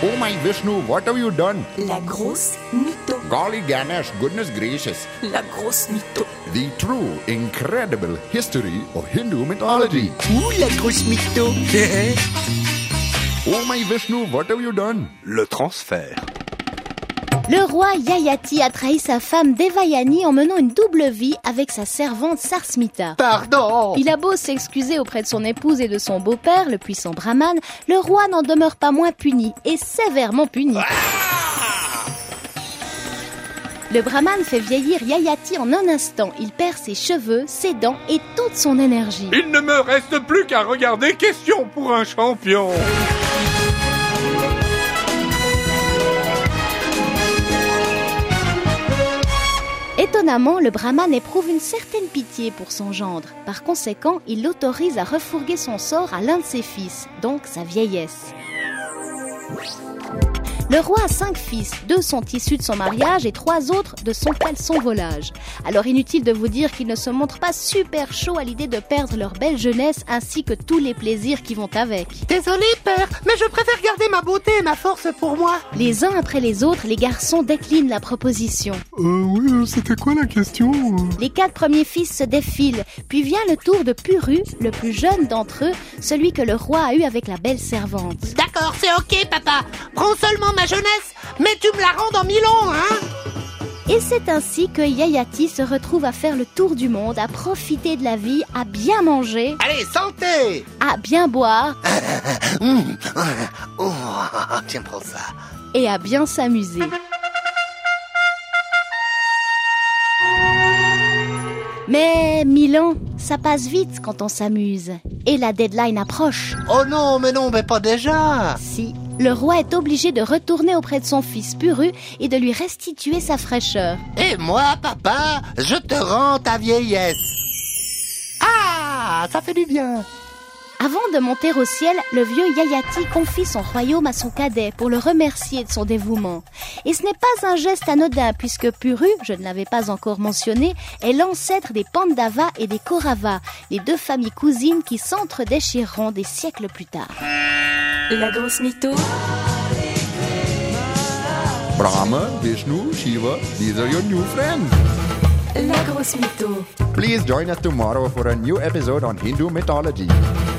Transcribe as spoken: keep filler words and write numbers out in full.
Oh my Vishnu, what have you done? La grosse mytho. Golly Ganesh, goodness gracious. La grosse mytho. The true, incredible history of Hindu mythology. Ouh, la grosse mytho. Oh my Vishnu, what have you done? Le transfert. Le roi Yayati a trahi sa femme Devayani en menant une double vie avec sa servante Sarsmita. Pardon. Il a beau s'excuser auprès de son épouse et de son beau-père, le puissant Brahman, le roi n'en demeure pas moins puni, et sévèrement puni. Le Brahman fait vieillir Yayati en un instant. Il perd ses cheveux, ses dents et toute son énergie. Il ne me reste plus qu'à regarder Question pour un champion. Étonnamment, le Brahman éprouve une certaine pitié pour son gendre. Par conséquent, il l'autorise à refourguer son sort à l'un de ses fils, donc sa vieillesse. Le roi a cinq fils, deux sont issus de son mariage et trois autres de son caleçon volage. Alors inutile de vous dire qu'ils ne se montrent pas super chauds à l'idée de perdre leur belle jeunesse ainsi que tous les plaisirs qui vont avec. Désolé, père, mais je préfère garder ma beauté et ma force pour moi. Les uns après les autres, les garçons déclinent la proposition. Euh, oui, c'était quoi la question? Les quatre premiers fils se défilent, puis vient le tour de Puru, le plus jeune d'entre eux, celui que le roi a eu avec la belle servante. D'accord, c'est ok, papa. Prends seulement ma jeunesse, mais tu me la rends dans mille ans, hein? Et c'est ainsi que Yayati se retrouve à faire le tour du monde, à profiter de la vie, à bien manger. Allez, santé! À bien boire. Oh, tiens, prends ça. Et à bien s'amuser. Mais mille ans, ça passe vite quand on s'amuse. Et la deadline approche. Oh non, mais non, mais pas déjà. Si, le roi est obligé de retourner auprès de son fils Puru et de lui restituer sa fraîcheur. Et moi, papa, je te rends ta vieillesse. Ah, ça fait du bien. Avant de monter au ciel, le vieux Yayati confie son royaume à son cadet pour le remercier de son dévouement. Et ce n'est pas un geste anodin puisque Puru, je ne l'avais pas encore mentionné, est l'ancêtre des Pandavas et des Kauravas, les deux familles cousines qui s'entre-déchireront des siècles plus tard. La grosse mytho. Brahma, Vishnu, Shiva, these are your new friends. La grosse mytho. Please join us tomorrow for a new episode on Hindu mythology.